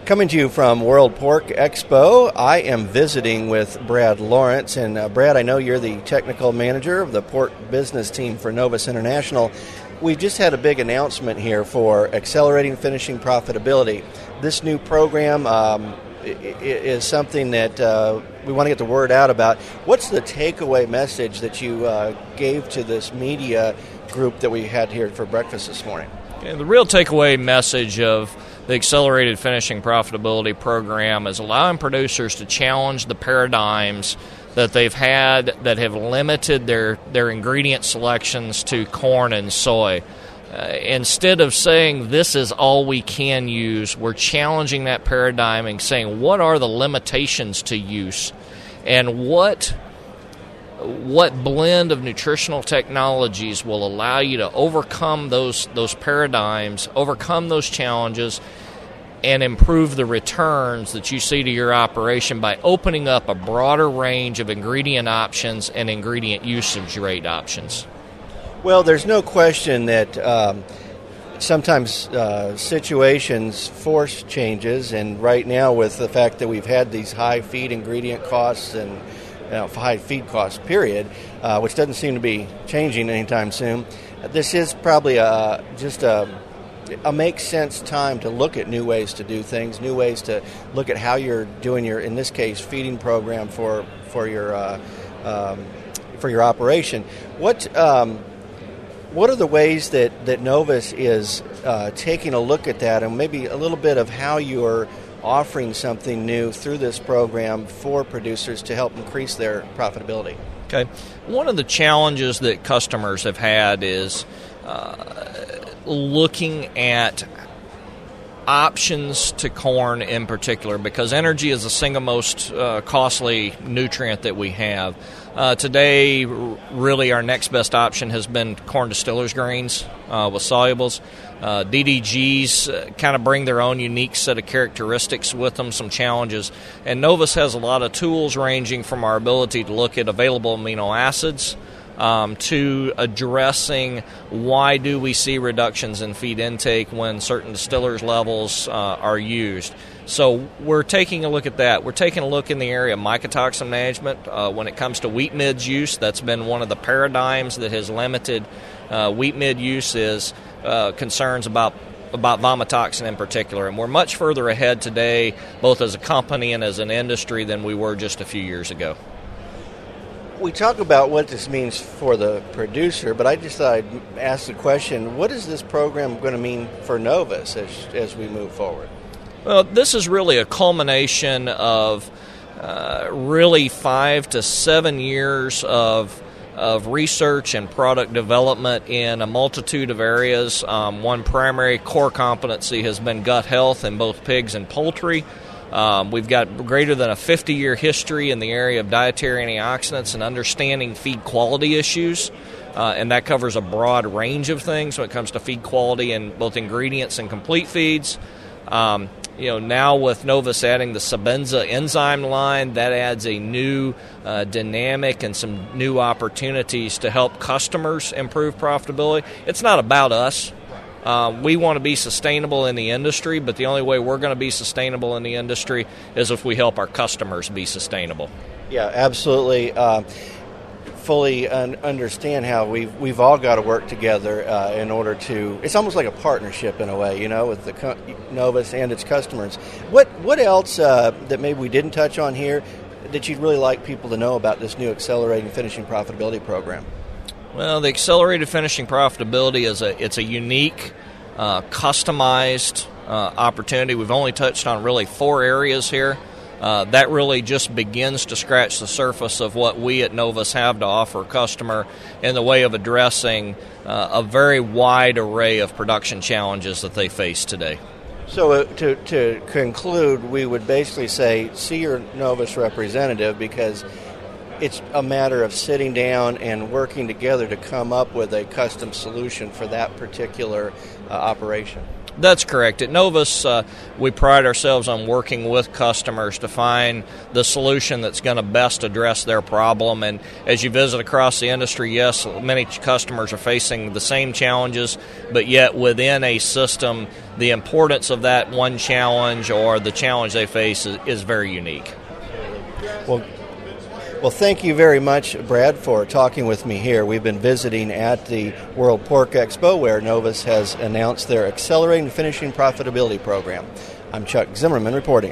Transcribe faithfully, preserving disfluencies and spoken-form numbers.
Coming to you from World Pork Expo, I am visiting with Brad Lawrence. And uh, Brad, I know you're the technical manager of the pork business team for Novus International. We've just had a big announcement here for Accelerating Finishing Profitability. This new program um, is something that uh, we want to get the word out about. What's the takeaway message that you uh, gave to this media group that we had here for breakfast this morning? Yeah, the real takeaway message of the Accelerated Finishing Profitability Program is allowing producers to challenge the paradigms that they've had that have limited their, their ingredient selections to corn and soy. Uh, instead of saying this is all we can use, we're challenging that paradigm and saying what are the limitations to use and what what blend of nutritional technologies will allow you to overcome those those paradigms, overcome those challenges, and improve the returns that you see to your operation by opening up a broader range of ingredient options and ingredient usage rate options. Well, there's no question that um, sometimes uh, situations force changes, and right now with the fact that we've had these high feed ingredient costs and you know, high feed costs, period, uh, which doesn't seem to be changing anytime soon, this is probably a, just a, a makes sense time to look at new ways to do things, new ways to look at how you're doing your, in this case, feeding program for for your uh, um, for your operation. What um, what are the ways that, that Novus is uh, taking a look at that, and maybe a little bit of how you're offering something new through this program for producers to help increase their profitability? Okay. One of the challenges that customers have had is uh, looking at options to corn in particular, because energy is the single most uh, costly nutrient that we have. Uh, today, really our next best option has been corn distillers grains uh, with solubles. Uh, D D Gs uh, kind of bring their own unique set of characteristics with them, some challenges. And Novus has a lot of tools ranging from our ability to look at available amino acids um, to addressing why do we see reductions in feed intake when certain distillers levels uh, are used. So we're taking a look at that. We're taking a look in the area of mycotoxin management. Uh, when it comes to wheat midge use, that's been one of the paradigms that has limited uh, wheat mid use is uh, concerns about about vomitoxin in particular. And we're much further ahead today, both as a company and as an industry, than we were just a few years ago. We talk about what this means for the producer, but I just thought I'd ask the question, what is this program going to mean for Novus as, as we move forward? Well, this is really a culmination of uh, really five to seven years of of research and product development in a multitude of areas. Um, one primary core competency has been gut health in both pigs and poultry. Um, we've got greater than a fifty-year history in the area of dietary antioxidants and understanding feed quality issues. Uh, and that covers a broad range of things when it comes to feed quality in both ingredients and complete feeds. Um, you know, now with Novus adding the Sabenza enzyme line, that adds a new uh, dynamic and some new opportunities to help customers improve profitability. It's not about us. Uh, we want to be sustainable in the industry, but the only way we're going to be sustainable in the industry is if we help our customers be sustainable. Yeah, absolutely. Uh, fully un- understand how we've, we've all got to work together uh, in order to, it's almost like a partnership in a way, you know, with the co- Novus and its customers. What what else uh, that maybe we didn't touch on here that you'd really like people to know about this new Accelerating Finishing Profitability program? Well, the Accelerated Finishing Profitability is a it's a unique, uh, customized uh, opportunity. We've only touched on really four areas here. Uh, that really just begins to scratch the surface of what we at Novus have to offer a customer in the way of addressing uh, a very wide array of production challenges that they face today. So uh, to, to conclude, we would basically say, see your Novus representative, because it's a matter of sitting down and working together to come up with a custom solution for that particular uh, operation. That's correct. At Novus, uh, we pride ourselves on working with customers to find the solution that's going to best address their problem. And as you visit across the industry, yes, many customers are facing the same challenges, but yet within a system, the importance of that one challenge or the challenge they face is, is very unique. Well, Well, thank you very much, Brad, for talking with me here. We've been visiting at the World Pork Expo, where Novus has announced their Accelerating Finishing Profitability Program. I'm Chuck Zimmerman reporting.